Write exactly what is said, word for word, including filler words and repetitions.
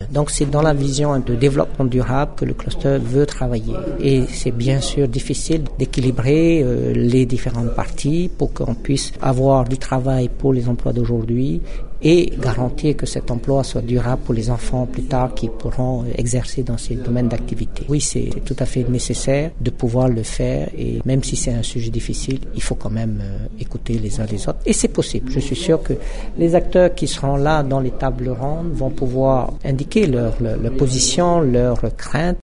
Donc c'est dans la vision de développement durable que le cluster veut travailler. Et c'est bien sûr difficile d'équilibrer euh, les différentes parties pour qu'on puisse avoir du travail pour les emplois d'aujourd'hui et garantir que cet emploi soit durable pour les enfants plus tard qui pourront exercer dans ces domaines d'activité. Oui, c'est tout à fait nécessaire de pouvoir le faire et même si c'est un sujet difficile, il faut quand même euh, écouter les uns les autres. Et c'est possible. Je suis sûr que les acteurs qui seront là dans les tables rondes vont pouvoir indiquer leur, leur, leur position, leurs craintes.